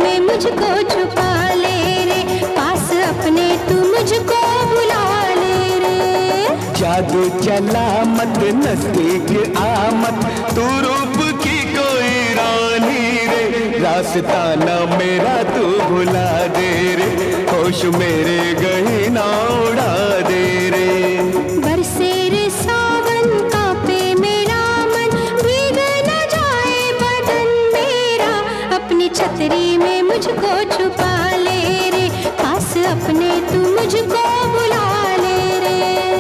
में मुझको छुपा ले रे, पास अपने तू मुझको बुला ले रे। जादू चला मत नजदीक आ मत, तू रूप की कोई रानी रे, रास्ता न मेरा तू भुला दे रे, होश मेरे गही ना उड़ा दे रे। बरसे रे सावन कांपे मेरा मन, भीग न जाए बदन मेरा, अपनी छतरी में मुझको छुपा ले रे, पास अपने तू मुझको बुला ले रे।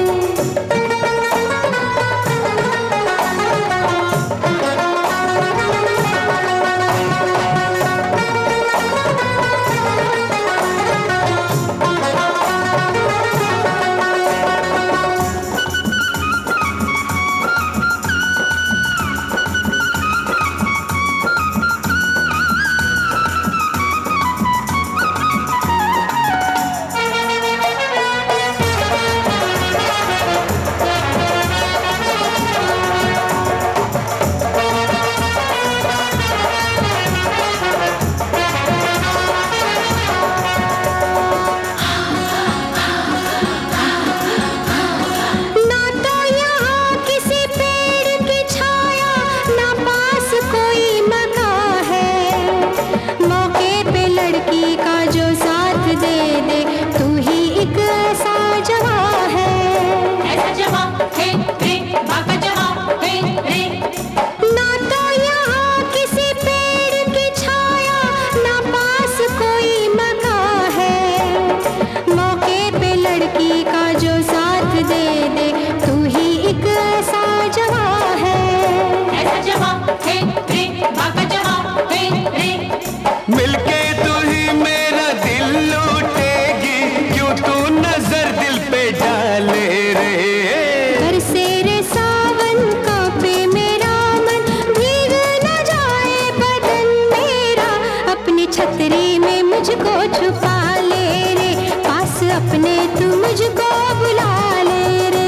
मिलके तू ही मेरा दिल लूटेगी, क्यों तू नजर दिल पे डाले रे। बरसे रे सावन कांपे मेरा मन, भीग न जाए बदन मेरा, अपनी छतरी में मुझको छुपा ले रे, पास अपने तू मुझको बुला ले रे।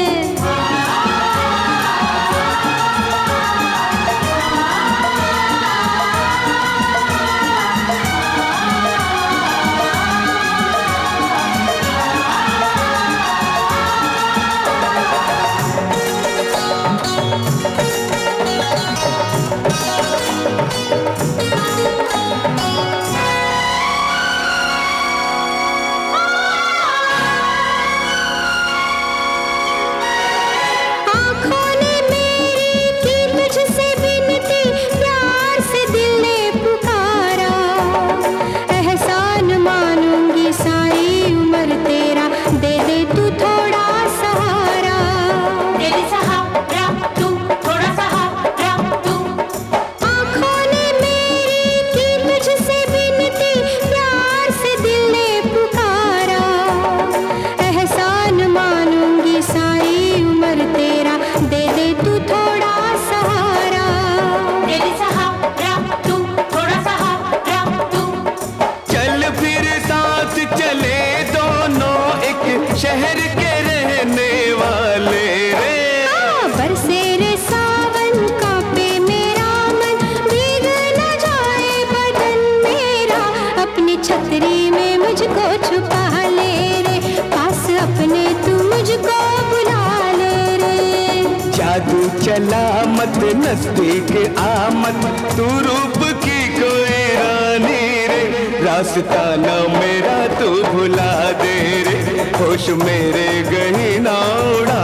शहर के रहने वाले रे। बरसे रे सावन कांपे मेरा मन, भीग न जाए बदन मेरा, अपनी छतरी में मुझको छुपा ले रे, पास अपने तू मुझको बुला ले रे। जादू चला मत नजदीक आ मत, तू रूप की कोई रानी रे, रास्ता न मेरा तू भुला दे रे, होश मेरे गही ना उड़ा